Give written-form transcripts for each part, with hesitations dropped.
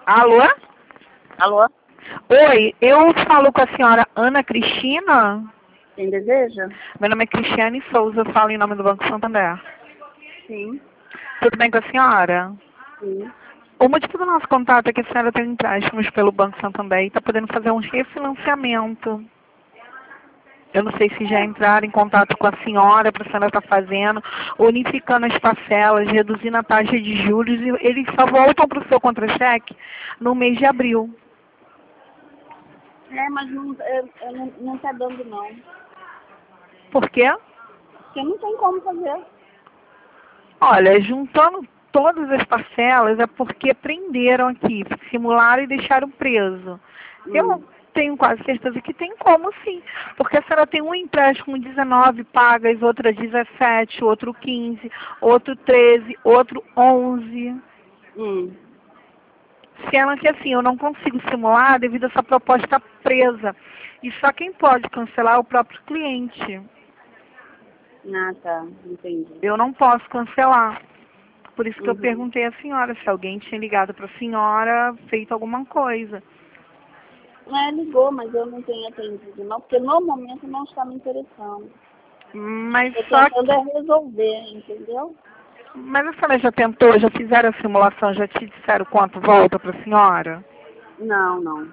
Alô? Alô? Oi, eu falo com a senhora Ana Cristina? Quem deseja? Meu nome é Cristiane Souza, eu falo em nome do Banco Santander. Sim. Tudo bem com a senhora? Sim. O motivo do nosso contato é que a senhora tem empréstimos pelo Banco Santander e está podendo fazer um refinanciamento. Eu não sei se já entraram em contato com a senhora para a senhora estar fazendo, unificando as parcelas, reduzindo a taxa de juros e eles só voltam para o seu contra-cheque no mês de abril. Mas não tá dando não. Por quê? Porque não tem como fazer. Olha, juntando todas as parcelas é porque prenderam aqui, simularam e deixaram preso. Eu tenho quase certeza que tem como sim, porque a senhora tem um empréstimo 19 pagas, outra 17, outro 15, outro 13, outro 11. Sendo que assim, eu não consigo simular devido a essa proposta presa. E só quem pode cancelar é o próprio cliente. Ah, tá. Entendi. Eu não posso cancelar. Por isso que eu perguntei à senhora se alguém tinha ligado para a senhora, feito alguma coisa. Ligou, mas eu não tenho atendido não, porque no momento não está me interessando. Mas Eu só tentando resolver, entendeu? Mas a senhora já tentou, já fizeram a simulação, já te disseram quanto volta para a senhora? Não, não.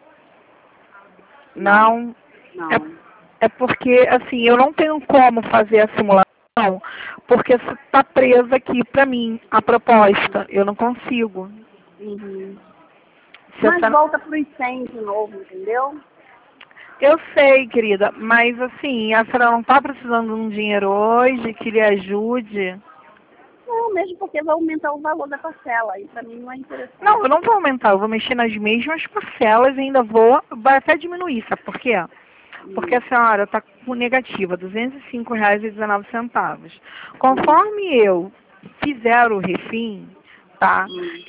Não? Não. É porque, assim, eu não tenho como fazer a simulação, porque está presa aqui para mim a proposta. Eu não consigo. Se a Mas senhora- volta pro incêndio de novo, entendeu? Eu sei, querida, mas assim, a senhora não está precisando de um dinheiro hoje que lhe ajude? Não, mesmo porque vai aumentar o valor da parcela. E pra mim não é interessante. Não, eu não vou aumentar, eu vou mexer nas mesmas parcelas e ainda vai até diminuir, sabe por quê? Porque a senhora está com negativa, R$ 205,19. Conforme eu fizer o refim, tá?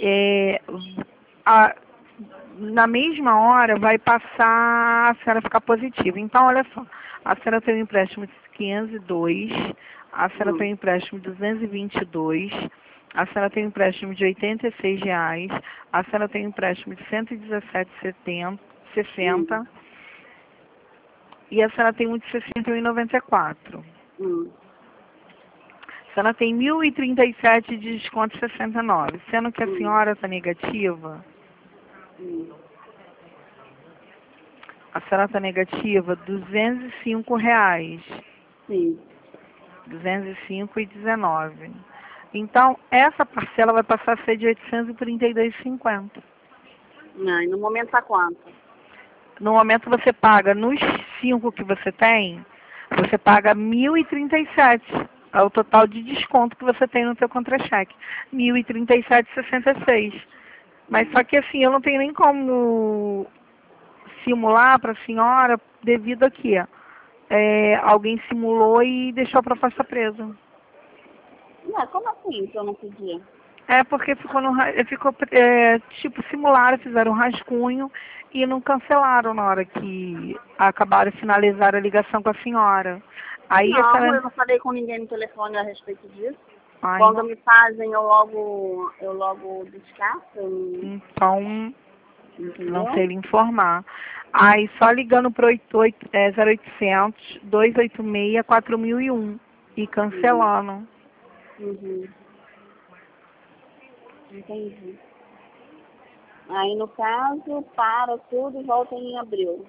A- na mesma hora vai passar a senhora ficar positiva. Então, olha só, a senhora tem um empréstimo de 502, a senhora tem um empréstimo de 222, a senhora tem um empréstimo de R$ 86, a senhora tem um empréstimo de 117,60 e a senhora tem um de 61,94. A senhora tem 1.037 de desconto 69, sendo que a senhora está negativa. A senhora está negativa R$ 205. Sim. 205,19. Então, essa parcela vai passar a ser de R$ 832,50. E no momento tá quanto? No momento você paga, nos 5 que você tem, você paga 1.037. É o total de desconto que você tem no seu contra-cheque. 1.037,66. Mas só que assim, eu não tenho nem como simular para a senhora devido a que alguém simulou e deixou a proposta presa. Como assim que eu não podia? É porque ficou tipo, simularam, fizeram um rascunho e não cancelaram na hora que acabaram de finalizar a ligação com a senhora. Aí a Não, senhora... eu não falei com ninguém no telefone a respeito disso. Ai, Quando me fazem, eu logo descarto. então, Entendeu? não sei lhe informar. Aí só ligando para 0800 286 4001 e cancelando. Entendi. Aí, no caso, para tudo e volta em abril.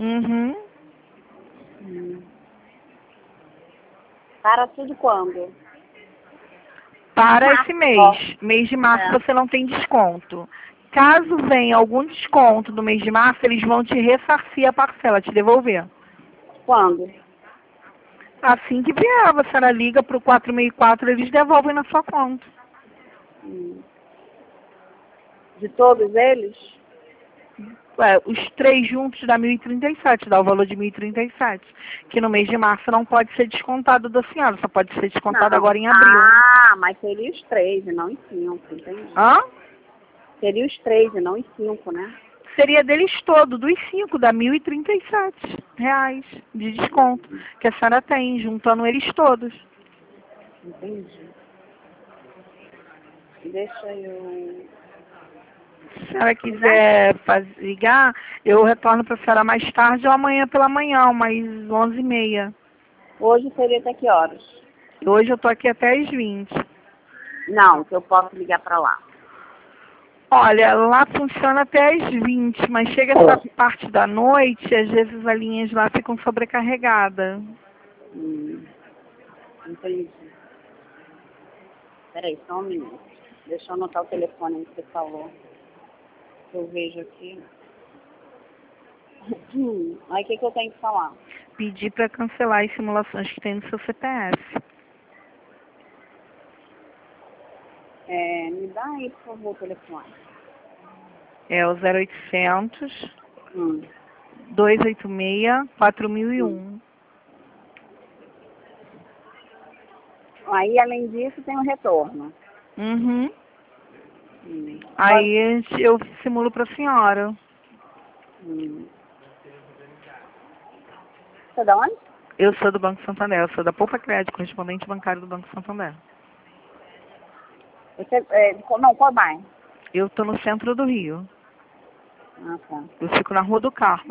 Para tudo quando? Para esse mês. Mês de março você não tem desconto. Caso venha algum desconto no mês de março, eles vão te ressarcir a parcela, te devolver. Quando? Assim que vier, a senhora liga para o 464, eles devolvem na sua conta. De todos eles? Os 3 juntos dá 1.037, dá o valor de 1.037. Que no mês de março não pode ser descontado da senhora, só pode ser descontado agora em abril. Mas seria os 3 e não os 5, entendi. Hã? Seria os 3 e não os 5, né? Seria deles todo, dos 5, dá R$ 1.037 de desconto, que a senhora tem, juntando eles todos. Entendi. Deixa eu... senhora quiser ligar, eu retorno para a senhora mais tarde ou amanhã pela manhã, umas 11h30. Hoje seria até que horas? Hoje eu tô aqui até às 20. Não, que eu posso ligar para lá. Olha, lá funciona até às 20, mas chega essa parte da noite, às vezes as linhas lá ficam sobrecarregadas. Entendi. Peraí, só um minuto. Deixa eu anotar o telefone que você falou. Eu vejo aqui. Aí o que eu tenho que falar? Pedir para cancelar as simulações que tem no seu CPF. Me dá aí, por favor, o telefone. É o 0800 Hum. 286 4001. Aí, além disso, tem o retorno. Uhum. Aí eu simulo para a senhora. Você é da onde? Eu sou do Banco Santander, eu sou da Poupa Crédito, correspondente bancário do Banco Santander. Você, qual bairro? Eu estou no centro do Rio. Ah, tá. Eu fico na Rua do Carmo,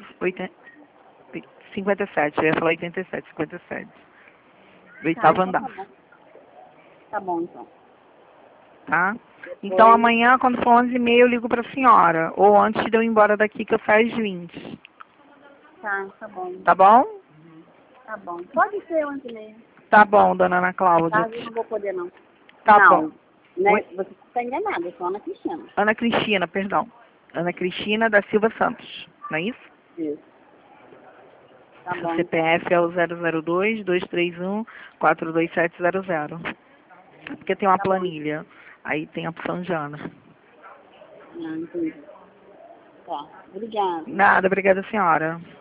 57, eu ia falar 87, 57. Oitavo andar. Tá bom. Tá bom, então. Tá? Então amanhã, quando for 11h30, eu ligo para a senhora. Ou antes de eu ir embora daqui, que eu saio às 20. Tá bom. Tá bom? Tá bom. Pode ser 11h30. Tá bom, dona Ana Cláudia. Tarde eu não vou poder, não. Tá Não, bom. né? Você está enganada, eu sou Ana Cristina. Ana Cristina, perdão. Ana Cristina da Silva Santos, não é isso? Isso. Tá Seu bom. CPF é o 002-231-42700. Porque tem uma planilha. Aí tem a opção de Ana. Entendi. Tá. Obrigada. Nada, obrigada, senhora.